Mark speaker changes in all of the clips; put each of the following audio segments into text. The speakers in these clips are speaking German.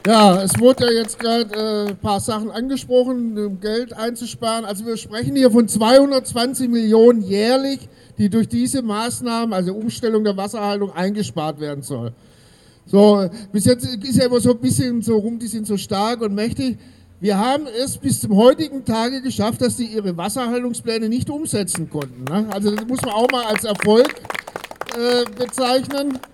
Speaker 1: Ja, es wurde ja jetzt gerade ein paar Sachen angesprochen, um Geld einzusparen. Also wir sprechen hier von 220 Millionen jährlich, die durch diese Maßnahmen, also Umstellung der Wasserhaltung, eingespart werden soll. So, bis jetzt ist ja immer so ein bisschen so rum, die sind so stark und mächtig. Wir haben es bis zum heutigen Tage geschafft, dass die ihre Wasserhaltungspläne nicht umsetzen konnten. Ne? Also das muss man auch mal als Erfolg bezeichnen.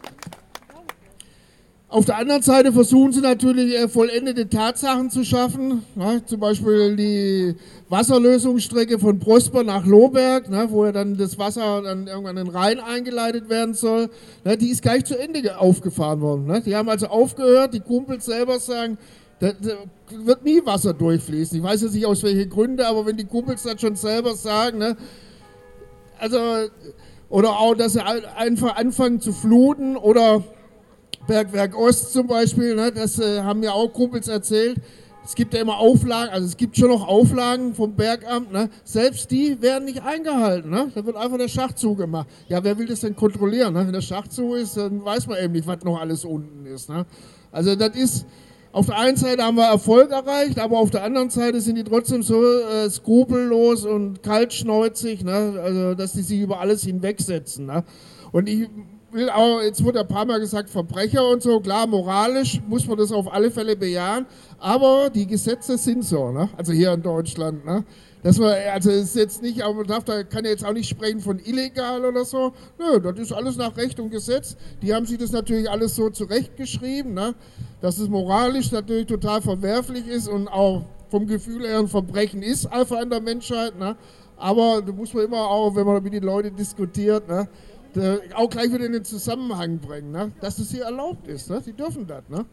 Speaker 1: Auf der anderen Seite versuchen sie natürlich vollendete Tatsachen zu schaffen, ne? Zum Beispiel die Wasserlösungsstrecke von Prosper nach Lohberg, ne? Wo ja dann das Wasser dann irgendwann in den Rhein eingeleitet werden soll, ne? Die ist gleich zu Ende aufgefahren worden. Ne? Die haben also aufgehört, die Kumpels selber sagen, da wird nie Wasser durchfließen. Ich weiß jetzt nicht aus welchen Gründen, aber wenn die Kumpels das schon selber sagen, ne? Also, oder auch, dass sie einfach anfangen zu fluten oder Bergwerk Ost zum Beispiel, ne, das haben mir auch Kumpels erzählt. Es gibt ja immer Auflagen, also es gibt schon noch Auflagen vom Bergamt, ne, selbst die werden nicht eingehalten. Ne, da wird einfach der Schacht zugemacht. Ja, wer will das denn kontrollieren? Ne? Wenn der Schacht zu ist, dann weiß man eben nicht, was noch alles unten ist. Ne? Also das ist, auf der einen Seite haben wir Erfolg erreicht, aber auf der anderen Seite sind die trotzdem so skrupellos und kaltschnäuzig, ne? Also dass die sich über alles hinwegsetzen. Ne? Und ich will auch, jetzt wurde ein paar Mal gesagt, Verbrecher und so, klar, moralisch muss man das auf alle Fälle bejahen, aber die Gesetze sind so, ne? Also hier in Deutschland, ne? Dass man, also ist jetzt nicht, aber man darf, da kann ja jetzt auch nicht sprechen von illegal oder so, nö, das ist alles nach Recht und Gesetz, die haben sich das natürlich alles so zurechtgeschrieben, ne? Dass es moralisch natürlich total verwerflich ist und auch vom Gefühl her ein Verbrechen ist einfach an der Menschheit, ne? Aber da muss man immer auch, wenn man mit den Leuten diskutiert, ne? Auch gleich wieder in den Zusammenhang bringen, ne? Dass das hier erlaubt ist. Ne? Sie dürfen das. Ne?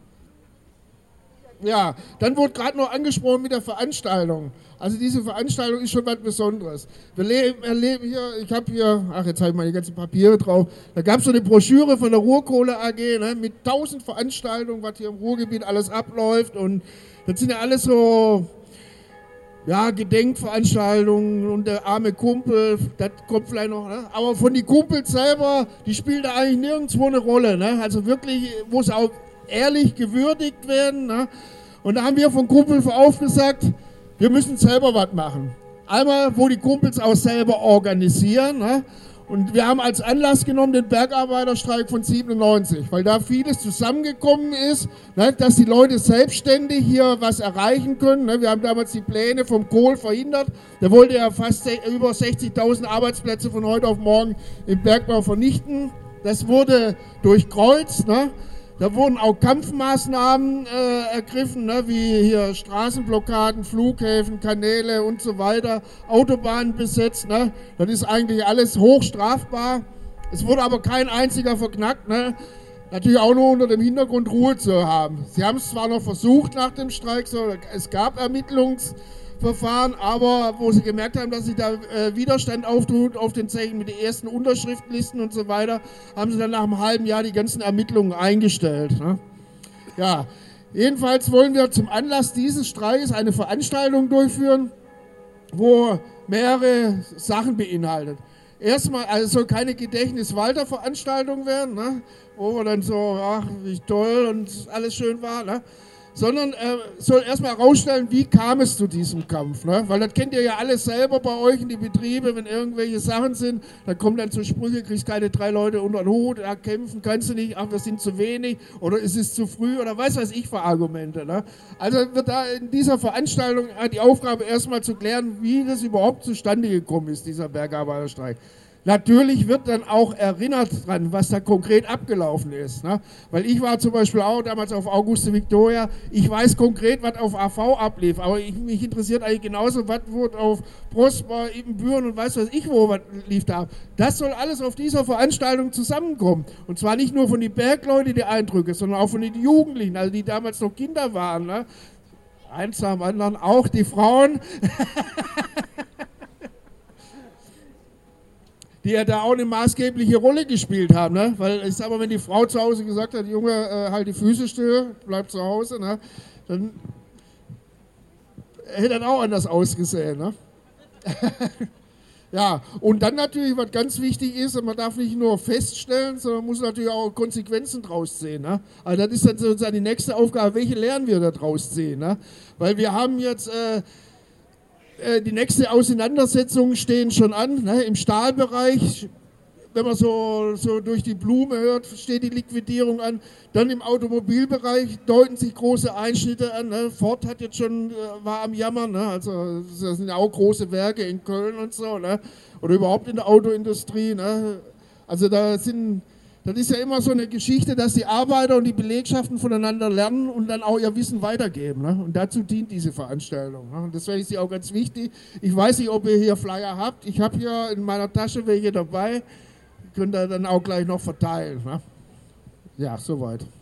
Speaker 1: Ja, dann wurde gerade noch angesprochen mit der Veranstaltung. Also diese Veranstaltung ist schon was Besonderes. Wir erleben hier, ich habe hier, ach jetzt habe ich meine ganzen Papiere drauf, da gab es so eine Broschüre von der Ruhrkohle AG, ne, mit 1000 Veranstaltungen, was hier im Ruhrgebiet alles abläuft und das sind ja alles so, ja, Gedenkveranstaltungen und der arme Kumpel, das kommt vielleicht noch, ne? Aber von den Kumpels selber, die spielen da eigentlich nirgendwo eine Rolle, ne? Also wirklich, muss auch ehrlich gewürdigt werden, ne? Und da haben wir von Kumpel aufgesagt, wir müssen selber was machen. Einmal, wo die Kumpels auch selber organisieren, ne? Und wir haben als Anlass genommen den Bergarbeiterstreik von 97, weil da vieles zusammengekommen ist, ne, dass die Leute selbstständig hier was erreichen können. Ne. Wir haben damals die Pläne vom Kohl verhindert. Der wollte ja fast über 60.000 Arbeitsplätze von heute auf morgen im Bergbau vernichten. Das wurde durchkreuzt. Ne. Da wurden auch Kampfmaßnahmen ergriffen, ne, wie hier Straßenblockaden, Flughäfen, Kanäle und so weiter, Autobahnen besetzt. Ne. Das ist eigentlich alles hochstrafbar. Es wurde aber kein einziger verknackt. Ne. Natürlich auch nur unter dem Hintergrund Ruhe zu haben. Sie haben es zwar noch versucht nach dem Streik, so, es gab Ermittlungsverfahren, aber wo sie gemerkt haben, dass sich da Widerstand auftut auf den Zechen mit den ersten Unterschriftenlisten und so weiter, haben sie dann nach einem halben Jahr die ganzen Ermittlungen eingestellt. Ne? Ja, jedenfalls wollen wir zum Anlass dieses Streiks eine Veranstaltung durchführen, wo mehrere Sachen beinhaltet. Erstmal, also es soll keine Gedächtnis-Walter-Veranstaltung werden, ne? Wo wir dann so, ach, wie toll und alles schön war, ne? Sondern soll erstmal herausstellen, wie kam es zu diesem Kampf. Ne? Weil das kennt ihr ja alles selber bei euch in die Betriebe, wenn irgendwelche Sachen sind, dann kommen dann so Sprüche, kriegst keine 3 Leute unter den Hut, ja, kämpfen kannst du nicht, ach, wir sind zu wenig oder es ist zu früh oder weiß ich für Argumente. Ne? Also wird da in dieser Veranstaltung die Aufgabe erstmal zu klären, wie das überhaupt zustande gekommen ist, dieser Bergarbeiterstreik. Natürlich wird dann auch erinnert dran, was da konkret abgelaufen ist. Ne? Weil ich war zum Beispiel auch damals auf Auguste Victoria, ich weiß konkret, was auf AV ablief, aber mich interessiert eigentlich genauso, was wurde auf Prosper, Ibbenbüren und weiß was ich wo, was lief da. Das soll alles auf dieser Veranstaltung zusammenkommen. Und zwar nicht nur von den Bergleuten die Eindrücke, sondern auch von den Jugendlichen, also die damals noch Kinder waren. Ne? Eins nach dem anderen, auch die Frauen. Die ja da auch eine maßgebliche Rolle gespielt haben, ne? Weil ich sag mal, wenn die Frau zu Hause gesagt hat, Junge, halt die Füße still, bleib zu Hause, ne? Dann hätte das auch anders ausgesehen, ne? Ja, und dann natürlich, was ganz wichtig ist, man darf nicht nur feststellen, sondern muss natürlich auch Konsequenzen draus ziehen. Ne? Also das ist dann sozusagen die nächste Aufgabe, welche Lehren wir da draus ziehen. Ne? Weil wir haben jetzt, die nächste Auseinandersetzungen stehen schon an, ne? Im Stahlbereich. Wenn man so durch die Blume hört, steht die Liquidierung an. Dann im Automobilbereich deuten sich große Einschnitte an. Ne? Ford hat jetzt schon, war am Jammern, ne? Also das sind ja auch große Werke in Köln und so, ne? Oder überhaupt in der Autoindustrie. Ne? Also das ist ja immer so eine Geschichte, dass die Arbeiter und die Belegschaften voneinander lernen und dann auch ihr Wissen weitergeben. Ne? Und dazu dient diese Veranstaltung. Ne? Und deswegen ist sie auch ganz wichtig. Ich weiß nicht, ob ihr hier Flyer habt. Ich habe hier in meiner Tasche welche dabei. Könnt ihr dann auch gleich noch verteilen. Ne? Ja, soweit.